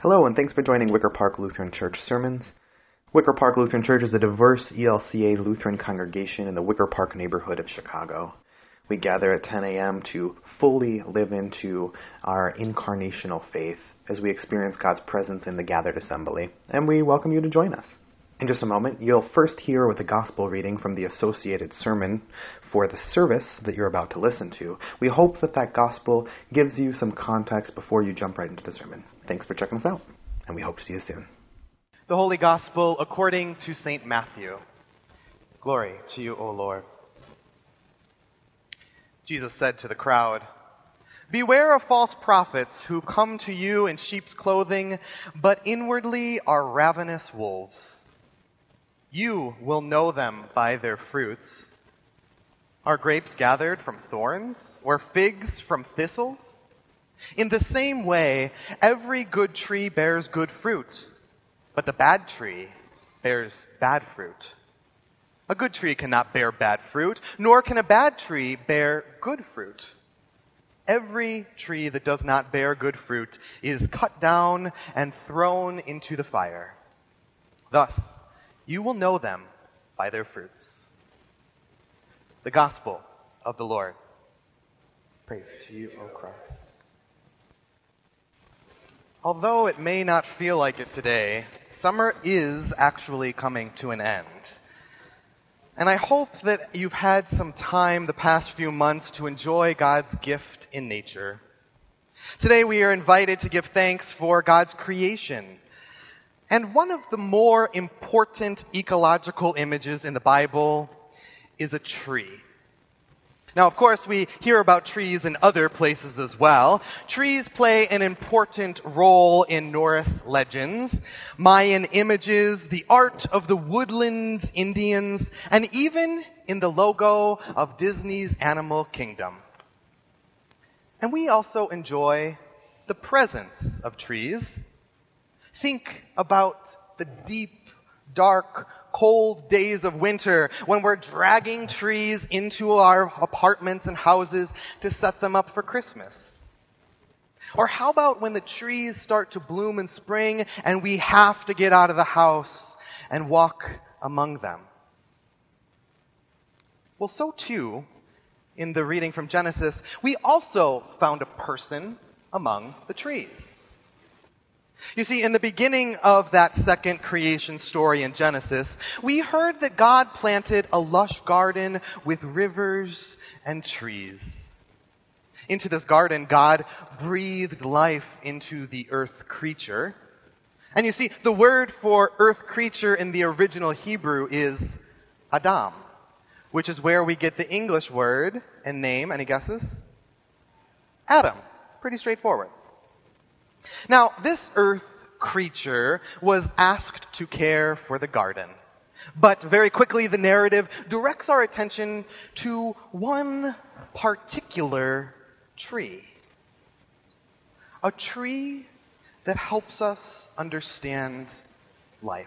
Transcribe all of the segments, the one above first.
Hello, and thanks for joining Wicker Park Lutheran Church Sermons. Wicker Park Lutheran Church is a diverse ELCA Lutheran congregation in the Wicker Park neighborhood of Chicago. We gather at 10 a.m. to fully live into our incarnational faith as we experience God's presence in the gathered assembly, and we welcome you to join us. In just a moment, you'll first hear with a gospel reading from the associated sermon for the service that you're about to listen to. We hope that gospel gives you some context before you jump right into the sermon. Thanks for checking us out, and we hope to see you soon. The Holy Gospel according to St. Matthew. Glory to you, O Lord. Jesus said to the crowd, "Beware of false prophets who come to you in sheep's clothing, but inwardly are ravenous wolves. You will know them by their fruits. Are grapes gathered from thorns, or figs from thistles? In the same way, every good tree bears good fruit, but the bad tree bears bad fruit. A good tree cannot bear bad fruit, nor can a bad tree bear good fruit. Every tree that does not bear good fruit is cut down and thrown into the fire. Thus, you will know them by their fruits." The Gospel of the Lord. Praise to you, O Christ. Although it may not feel like it today, summer is actually coming to an end. And I hope that you've had some time the past few months to enjoy God's gift in nature. Today we are invited to give thanks for God's creation. And one of the more important ecological images in the Bible is a tree. Now, of course, we hear about trees in other places as well. Trees play an important role in Norse legends, Mayan images, the art of the woodlands Indians, and even in the logo of Disney's Animal Kingdom. And we also enjoy the presence of trees. Think about the deep, dark, cold days of winter when we're dragging trees into our apartments and houses to set them up for Christmas. Or how about when the trees start to bloom in spring and we have to get out of the house and walk among them? Well, so too, in the reading from Genesis, we also found a person among the trees. You see, in the beginning of that second creation story in Genesis, we heard that God planted a lush garden with rivers and trees. Into this garden, God breathed life into the earth creature. And you see, the word for earth creature in the original Hebrew is Adam, which is where we get the English word and name. Any guesses? Adam. Pretty straightforward. Now, this earth creature was asked to care for the garden. But very quickly, the narrative directs our attention to one particular tree. A tree that helps us understand life.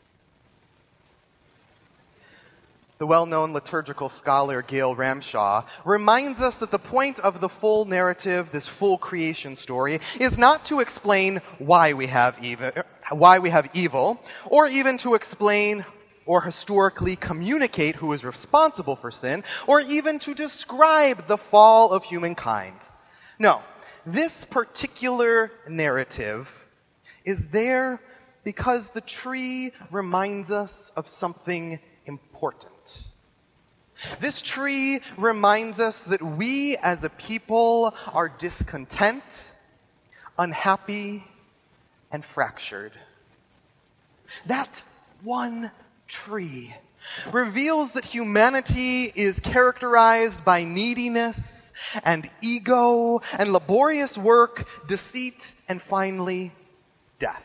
The well-known liturgical scholar Gail Ramshaw reminds us that the point of the full narrative, this full creation story, is not to explain why we have evil, or even to explain or historically communicate who is responsible for sin, or even to describe the fall of humankind. No, this particular narrative is there because the tree reminds us of something important. This tree reminds us that we as a people are discontent, unhappy, and fractured. That one tree reveals that humanity is characterized by neediness and ego and laborious work, deceit, and finally, death.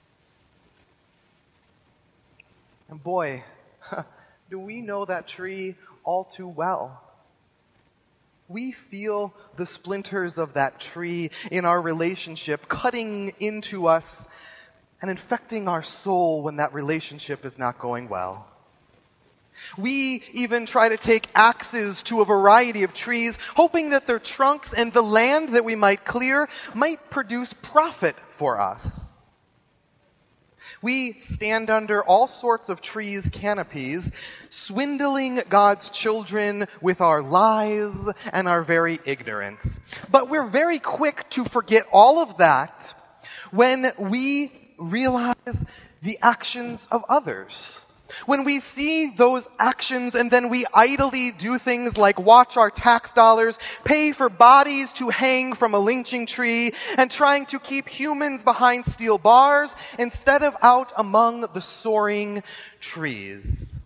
And boy, do we know that tree all too well. We feel the splinters of that tree in our relationship cutting into us and infecting our soul when that relationship is not going well. We even try to take axes to a variety of trees, hoping that their trunks and the land that we might clear might produce profit for us. We stand under all sorts of trees' canopies, swindling God's children with our lies and our very ignorance. But we're very quick to forget all of that when we realize the actions of others. When we see those actions and then we idly do things like watch our tax dollars pay for bodies to hang from a lynching tree and trying to keep humans behind steel bars instead of out among the soaring trees.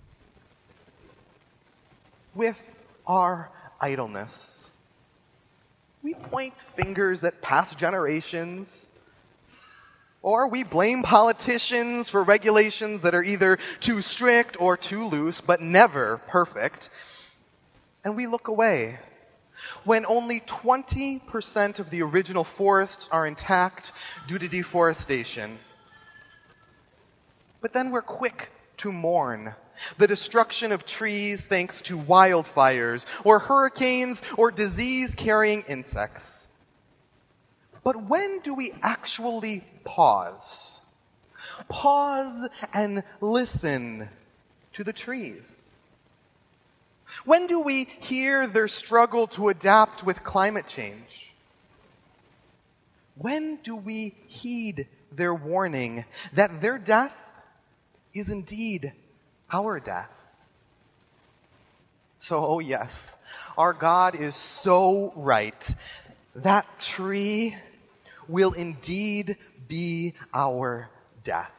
With our idleness, we point fingers at past generations, or we blame politicians for regulations that are either too strict or too loose, but never perfect. And we look away when only 20% of the original forests are intact due to deforestation. But then we're quick to mourn the destruction of trees thanks to wildfires, or hurricanes, or disease-carrying insects. But when do we actually pause? Pause and listen to the trees. When do we hear their struggle to adapt with climate change? When do we heed their warning that their death is indeed our death? So, oh yes, our God is so right. That tree will indeed be our death.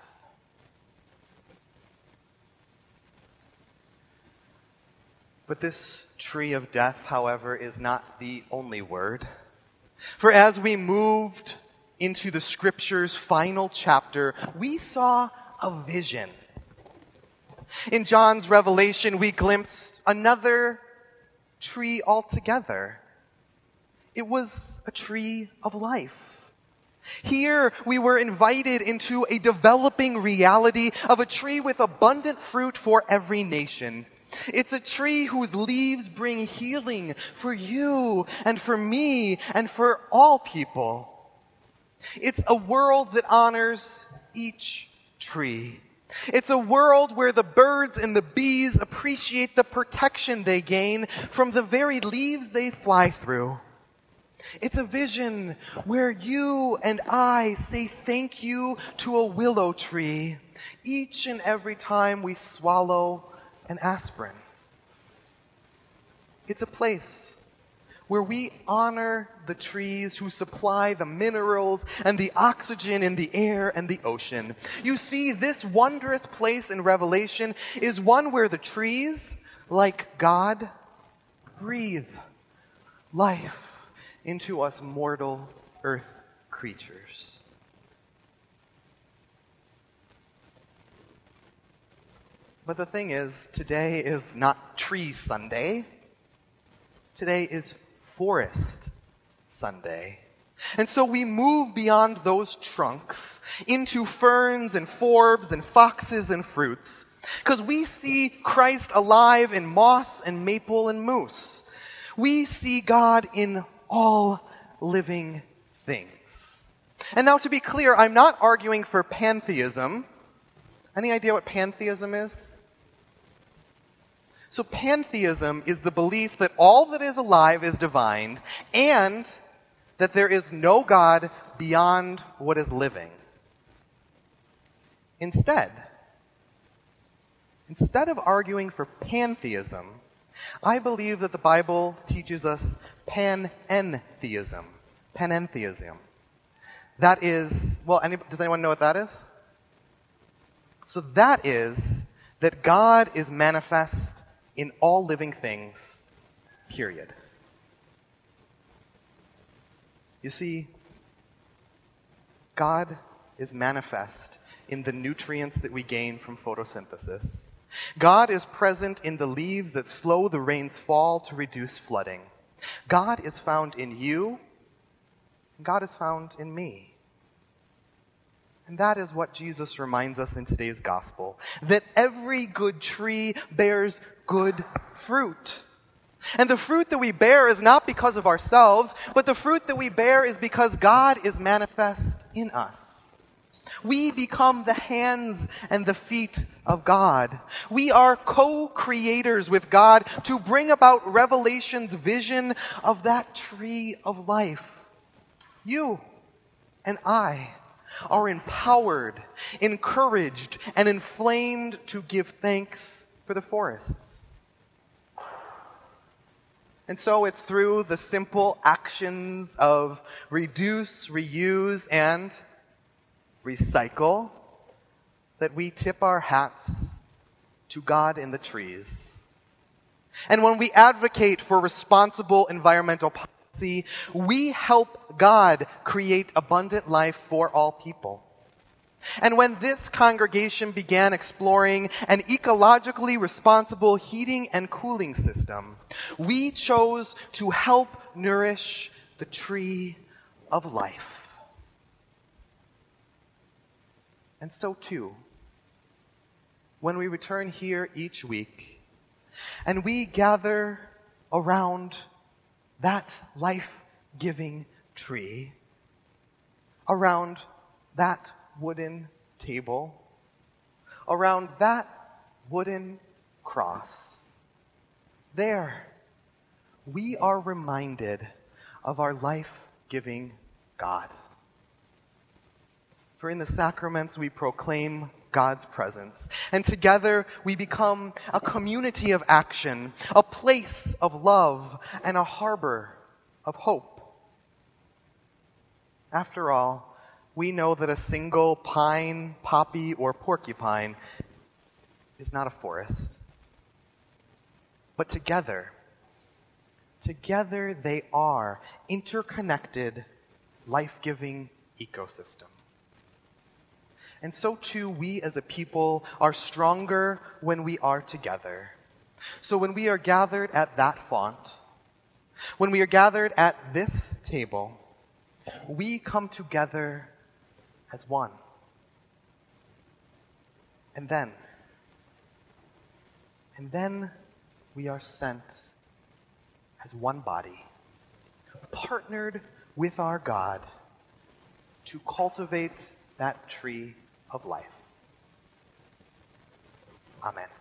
But this tree of death, however, is not the only word. For as we moved into the Scripture's final chapter, we saw a vision. In John's Revelation, we glimpsed another tree altogether. It was a tree of life. Here, we were invited into a developing reality of a tree with abundant fruit for every nation. It's a tree whose leaves bring healing for you and for me and for all people. It's a world that honors each tree. It's a world where the birds and the bees appreciate the protection they gain from the very leaves they fly through. It's a vision where you and I say thank you to a willow tree each and every time we swallow an aspirin. It's a place where we honor the trees who supply the minerals and the oxygen in the air and the ocean. You see, this wondrous place in Revelation is one where the trees, like God, breathe life into us mortal earth creatures. But the thing is, today is not Tree Sunday. Today is Forest Sunday. And so we move beyond those trunks into ferns and forbs and foxes and fruits, because we see Christ alive in moss and maple and moose. We see God in all living things. And now, to be clear, I'm not arguing for pantheism. Any idea what pantheism is? So pantheism is the belief that all that is alive is divine and that there is no God beyond what is living. Instead of arguing for pantheism, I believe that the Bible teaches us panentheism. Panentheism. That is, does anyone know what that is? So that is that God is manifest in all living things, period. You see, God is manifest in the nutrients that we gain from photosynthesis. God is present in the leaves that slow the rain's fall to reduce flooding. God is found in you. God is found in me. And that is what Jesus reminds us in today's gospel, that every good tree bears good fruit. And the fruit that we bear is not because of ourselves, but the fruit that we bear is because God is manifest in us. We become the hands and the feet of God. We are co-creators with God to bring about Revelation's vision of that tree of life. You and I are empowered, encouraged, and inflamed to give thanks for the forests. And so it's through the simple actions of reduce, reuse, and recycle that we tip our hats to God in the trees. And when we advocate for responsible environmental policy, we help God create abundant life for all people. And when this congregation began exploring an ecologically responsible heating and cooling system, we chose to help nourish the tree of life. And so too, when we return here each week and we gather around that life-giving tree, around that wooden table, around that wooden cross, there we are reminded of our life-giving God. For in the sacraments we proclaim God's presence, and together we become a community of action, a place of love, and a harbor of hope. After all, we know that a single pine, poppy, or porcupine is not a forest. But together they are interconnected, life-giving ecosystem. And so too, we as a people are stronger when we are together. So when we are gathered at that font, when we are gathered at this table, we come together as one. And then we are sent as one body, partnered with our God to cultivate that tree of life. Amen.